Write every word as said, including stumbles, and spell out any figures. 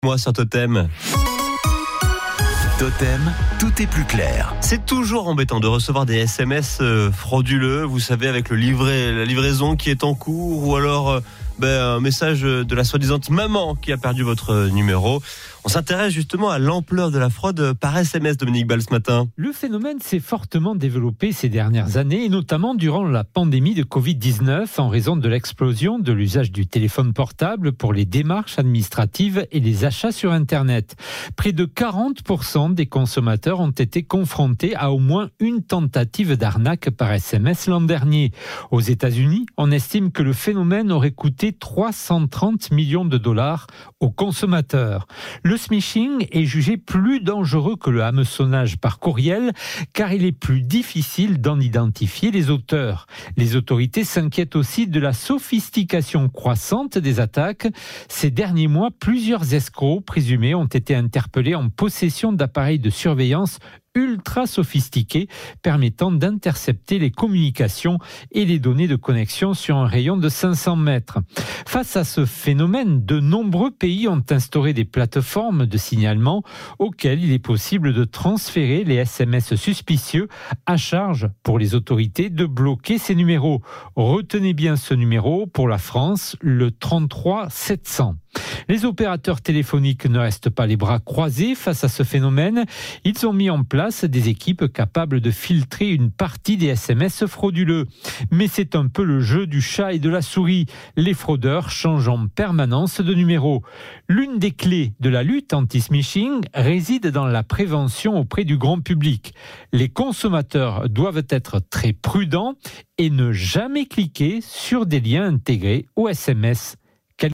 Moi sur Totem. Totem, tout est plus clair. C'est toujours embêtant de recevoir des S M S euh, frauduleux, vous savez, avec le livret, la livraison qui est en cours, ou alors euh, ben, un message de la soi-disant maman qui a perdu votre numéro. On s'intéresse justement à l'ampleur de la fraude par S M S, Dominique Ball, ce matin. Le phénomène s'est fortement développé ces dernières années, et notamment durant la pandémie de covid dix-neuf, en raison de l'explosion de l'usage du téléphone portable pour les démarches administratives et les achats sur Internet. Près de quarante pour cent des consommateurs ont été confrontés à au moins une tentative d'arnaque par S M S l'an dernier. Aux États-Unis, on estime que le phénomène aurait coûté trois cent trente millions de dollars aux consommateurs. Le smishing est jugé plus dangereux que le hameçonnage par courriel, car il est plus difficile d'en identifier les auteurs. Les autorités s'inquiètent aussi de la sophistication croissante des attaques. Ces derniers mois, plusieurs escrocs présumés ont été interpellés en possession d'appareils de surveillance ultra sophistiqués permettant d'intercepter les communications et les données de connexion sur un rayon de cinq cents mètres. Face à ce phénomène, de nombreux pays ont instauré des plateformes de signalement auxquelles il est possible de transférer les S M S suspicieux, à charge pour les autorités de bloquer ces numéros. Retenez bien ce numéro pour la France, le trente-trois sept cents. Les opérateurs téléphoniques ne restent pas les bras croisés face à ce phénomène. Ils ont mis en place des équipes capables de filtrer une partie des S M S frauduleux. Mais c'est un peu le jeu du chat et de la souris. Les fraudeurs changent en permanence de numéro. L'une des clés de la lutte anti-smishing réside dans la prévention auprès du grand public. Les consommateurs doivent être très prudents et ne jamais cliquer sur des liens intégrés au S M S.